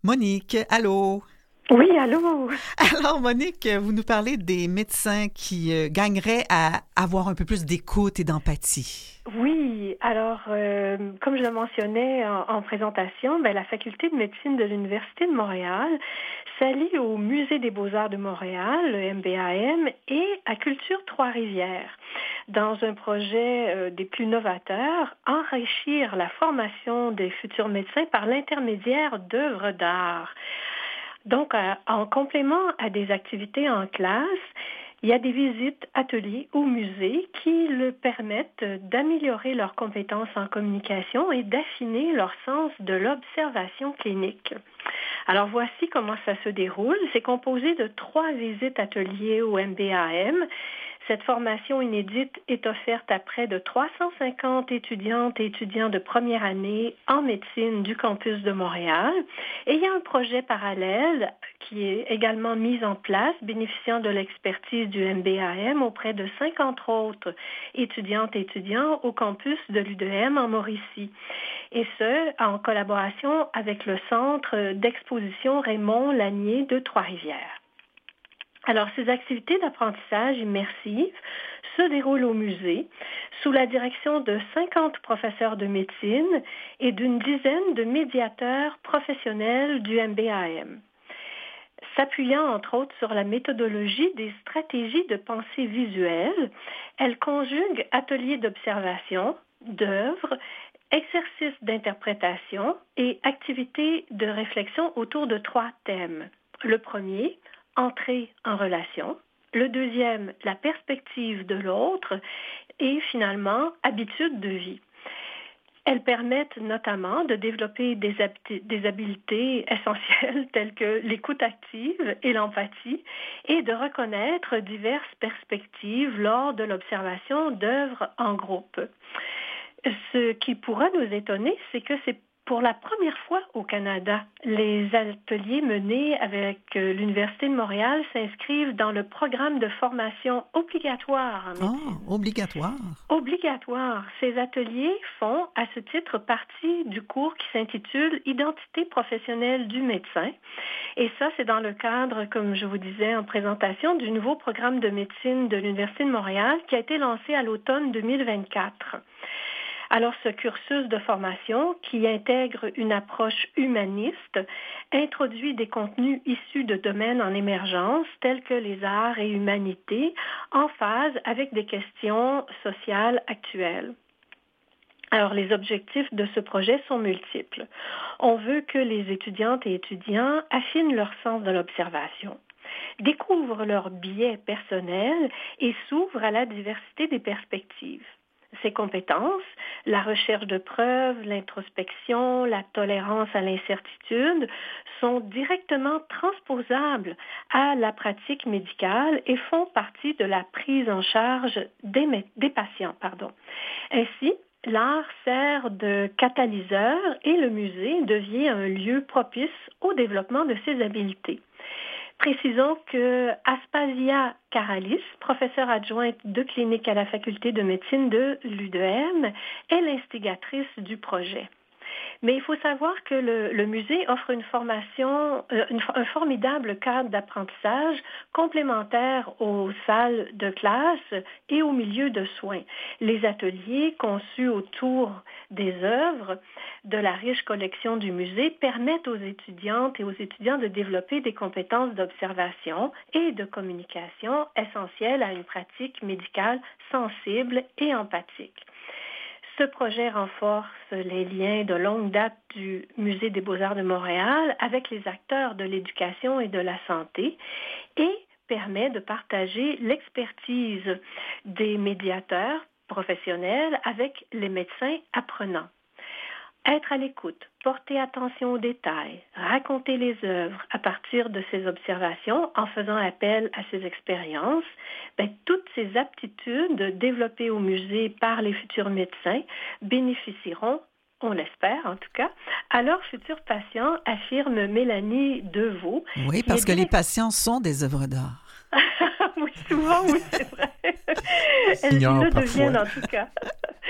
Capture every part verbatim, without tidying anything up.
Monique, allô? Oui, allô? Alors, Monique, vous nous parlez des médecins qui euh, gagneraient à avoir un peu plus d'écoute et d'empathie. Oui, alors, euh, comme je le mentionnais en, en présentation, ben, la faculté de médecine de l'Université de Montréal s'allie au Musée des beaux-arts de Montréal, le M B A M, et à Culture Trois-Rivières, dans un projet euh, des plus novateurs, enrichir la formation des futurs médecins par l'intermédiaire d'œuvres d'art. Donc, euh, en complément à des activités en classe, il y a des visites, ateliers au musée qui leur permettent d'améliorer leurs compétences en communication et d'affiner leur sens de l'observation clinique. Alors, voici comment ça se déroule. C'est composé de trois visites ateliers au M B A M. Cette formation inédite est offerte à près de trois cent cinquante étudiantes et étudiants de première année en médecine du campus de Montréal. Et il y a un projet parallèle qui est également mis en place, bénéficiant de l'expertise du M B A M auprès de cinquante autres étudiantes et étudiants au campus de l'U D M en Mauricie. Et ce, en collaboration avec le Centre d'exposition Raymond Lanier de Trois-Rivières. Alors, ces activités d'apprentissage immersive se déroulent au musée sous la direction de cinquante professeurs de médecine et d'une dizaine de médiateurs professionnels du M B A M. S'appuyant entre autres sur la méthodologie des stratégies de pensée visuelle, elle conjugue ateliers d'observation, d'œuvres, exercices d'interprétation et activités de réflexion autour de trois thèmes. Le premier, entrer en relation. Le deuxième, la perspective de l'autre. Et finalement, habitudes de vie. Elles permettent notamment de développer des, habi- des habiletés essentielles telles que l'écoute active et l'empathie et de reconnaître diverses perspectives lors de l'observation d'œuvres en groupe. Ce qui pourra nous étonner, c'est que c'est pour la première fois au Canada, les ateliers menés avec l'Université de Montréal s'inscrivent dans le programme de formation obligatoire en médecine. Ah, obligatoire. Obligatoire. Ces ateliers font, à ce titre, partie du cours qui s'intitule « Identité professionnelle du médecin ». Et ça, c'est dans le cadre, comme je vous disais en présentation, du nouveau programme de médecine de l'Université de Montréal qui a été lancé à l'automne deux mille vingt-quatre. Alors, ce cursus de formation, qui intègre une approche humaniste, introduit des contenus issus de domaines en émergence, tels que les arts et humanités, en phase avec des questions sociales actuelles. Alors, les objectifs de ce projet sont multiples. On veut que les étudiantes et étudiants affinent leur sens de l'observation, découvrent leurs biais personnels et s'ouvrent à la diversité des perspectives. Ces compétences, la recherche de preuves, l'introspection, la tolérance à l'incertitude, sont directement transposables à la pratique médicale et font partie de la prise en charge des, des patients. Pardon. Ainsi, l'art sert de catalyseur et le musée devient un lieu propice au développement de ces habiletés. Précisons que Aspasia Karalis, professeure adjointe de clinique à la faculté de médecine de l'U D M, est l'instigatrice du projet. Mais il faut savoir que le, le musée offre une formation, euh, une, un formidable cadre d'apprentissage complémentaire aux salles de classe et aux milieux de soins. Les ateliers conçus autour des œuvres de la riche collection du musée permettent aux étudiantes et aux étudiants de développer des compétences d'observation et de communication essentielles à une pratique médicale sensible et empathique. Ce projet renforce les liens de longue date du Musée des beaux-arts de Montréal avec les acteurs de l'éducation et de la santé et permet de partager l'expertise des médiateurs professionnels avec les médecins apprenants. Être à l'écoute, porter attention aux détails, raconter les œuvres à partir de ses observations en faisant appel à ses expériences, ben, toutes ces aptitudes développées au musée par les futurs médecins bénéficieront, on l'espère en tout cas, à leurs futurs patients, affirme Mélanie Deveau. Oui, parce que direct... les patients sont des œuvres d'art. Oui, souvent, oui, c'est vrai. Elles le deviennent en tout cas.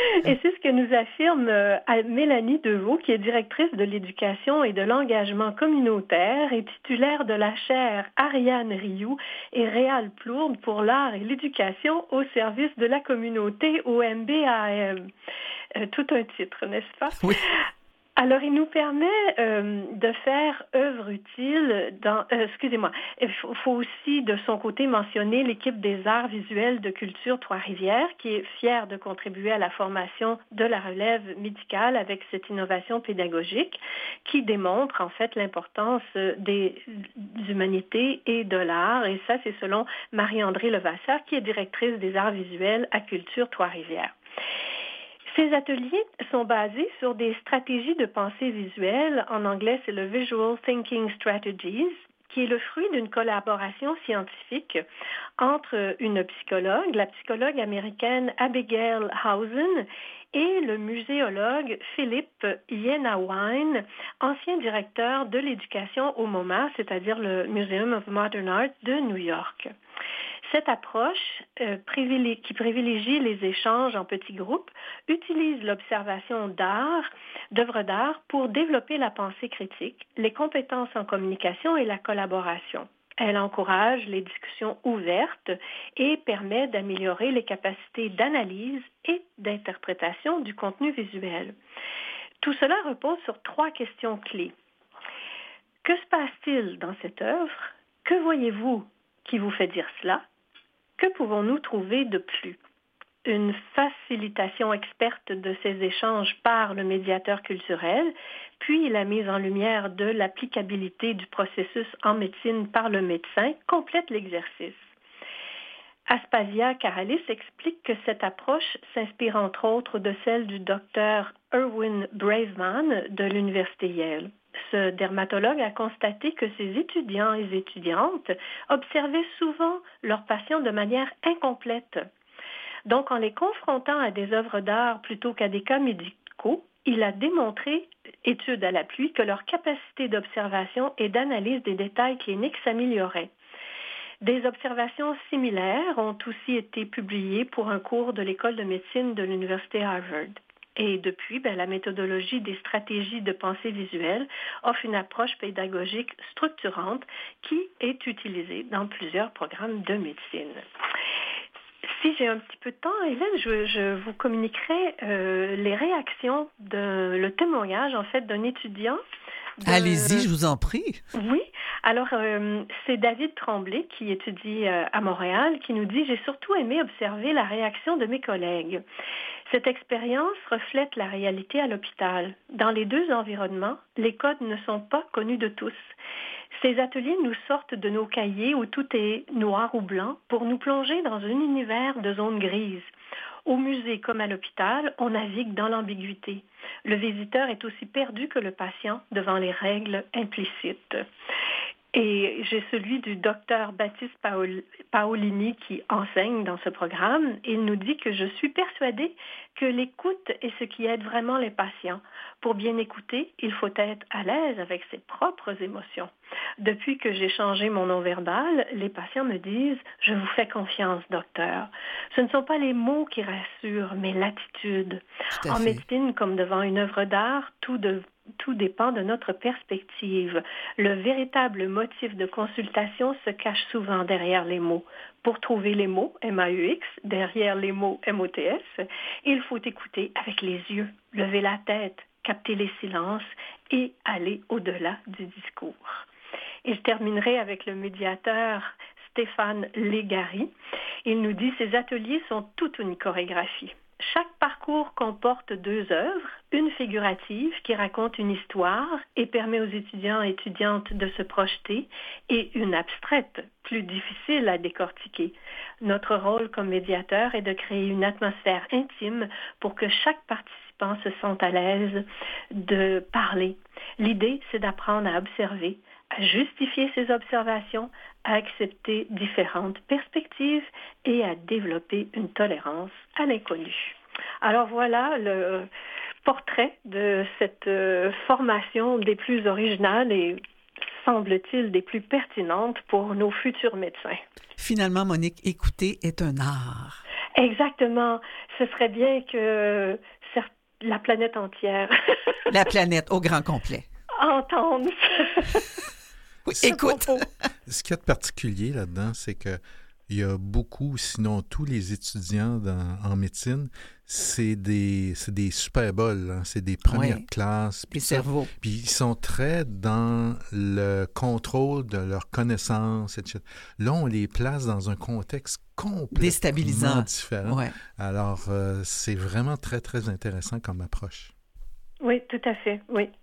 Et c'est ce que nous affirme euh, Mélanie Deveau, qui est directrice de l'éducation et de l'engagement communautaire et titulaire de la chaire Ariane Rioux et Réal Plourde pour l'art et l'éducation au service de la communauté au M B A M. Euh, tout un titre, n'est-ce pas? Oui. Alors, il nous permet euh, de faire œuvre utile dans... Euh, excusez-moi, il faut, faut aussi de son côté mentionner l'équipe des arts visuels de Culture Trois-Rivières qui est fière de contribuer à la formation de la relève médicale avec cette innovation pédagogique qui démontre en fait l'importance des humanités et de l'art. Et ça, c'est selon Marie-Andrée Levasseur qui est directrice des arts visuels à Culture Trois-Rivières. Ces ateliers sont basés sur des stratégies de pensée visuelle, en anglais c'est le Visual Thinking Strategies, qui est le fruit d'une collaboration scientifique entre une psychologue, la psychologue américaine Abigail Hausen, et le muséologue Philippe Yenawine, ancien directeur de l'éducation au MoMA, c'est-à-dire le Museum of Modern Art de New York. Cette approche, euh, privilé- qui privilégie les échanges en petits groupes, utilise l'observation d'art, d'œuvres d'art pour développer la pensée critique, les compétences en communication et la collaboration. Elle encourage les discussions ouvertes et permet d'améliorer les capacités d'analyse et d'interprétation du contenu visuel. Tout cela repose sur trois questions clés. Que se passe-t-il dans cette œuvre? Que voyez-vous qui vous fait dire cela? Que pouvons-nous trouver de plus? Une facilitation experte de ces échanges par le médiateur culturel, puis la mise en lumière de l'applicabilité du processus en médecine par le médecin complète l'exercice. Aspasia Karalis explique que cette approche s'inspire entre autres de celle du docteur Erwin Braveman de l'Université Yale. Ce dermatologue a constaté que ses étudiants et étudiantes observaient souvent leurs patients de manière incomplète. Donc, en les confrontant à des œuvres d'art plutôt qu'à des cas médicaux, il a démontré, étude à l'appui, que leur capacité d'observation et d'analyse des détails cliniques s'améliorait. Des observations similaires ont aussi été publiées pour un cours de l'École de médecine de l'Université Harvard. Et depuis, ben, la méthodologie des stratégies de pensée visuelle offre une approche pédagogique structurante qui est utilisée dans plusieurs programmes de médecine. Si j'ai un petit peu de temps, Hélène, je, je vous communiquerai euh, les réactions de le témoignage en fait d'un étudiant. De... Allez-y, je vous en prie. Oui. Alors, euh, c'est David Tremblay qui étudie euh, à Montréal qui nous dit « J'ai surtout aimé observer la réaction de mes collègues. Cette expérience reflète la réalité à l'hôpital. Dans les deux environnements, les codes ne sont pas connus de tous. Ces ateliers nous sortent de nos cahiers où tout est noir ou blanc pour nous plonger dans un univers de zones grises. Au musée comme à l'hôpital, on navigue dans l'ambiguïté. Le visiteur est aussi perdu que le patient devant les règles implicites. » Et j'ai celui du docteur Baptiste Paol- Paolini qui enseigne dans ce programme. Il nous dit que je suis persuadée que l'écoute est ce qui aide vraiment les patients. Pour bien écouter, il faut être à l'aise avec ses propres émotions. Depuis que j'ai changé mon nom verbal, les patients me disent « Je vous fais confiance, docteur ». Ce ne sont pas les mots qui rassurent, mais l'attitude. En fait. médecine, comme devant une œuvre d'art, tout de Tout dépend de notre perspective. Le véritable motif de consultation se cache souvent derrière les mots. Pour trouver les mots M A U X derrière les mots M O T S, il faut écouter avec les yeux, lever la tête, capter les silences et aller au-delà du discours. Et je terminerai avec le médiateur Stéphane Légary. Il nous dit « Ces ateliers sont toute une chorégraphie. Chaque parcours comporte deux œuvres, une figurative qui raconte une histoire et permet aux étudiants et étudiantes de se projeter, et une abstraite, plus difficile à décortiquer. Notre rôle comme médiateur est de créer une atmosphère intime pour que chaque participant se sente à l'aise de parler. L'idée, c'est d'apprendre à observer, à justifier ses observations, à accepter différentes perspectives et à développer une tolérance à l'inconnu. » Alors voilà le portrait de cette formation des plus originales et, semble-t-il, des plus pertinentes pour nos futurs médecins. Finalement, Monique, écouter est un art. Exactement. Ce serait bien que cer- la planète entière La planète au grand complet. entende. Oui, écoute. Ce qu'il y a de particulier là-dedans, c'est que il y a beaucoup, sinon tous les étudiants dans, en médecine, c'est des, c'est des super bols, hein, c'est des premières ouais, classes. Des cerveaux. Puis ils sont très dans le contrôle de leurs connaissances, et cetera. Là, on les place dans un contexte complètement déstabilisant. différent. Ouais. Alors, euh, c'est vraiment très, très intéressant comme approche. Oui, tout à fait, oui.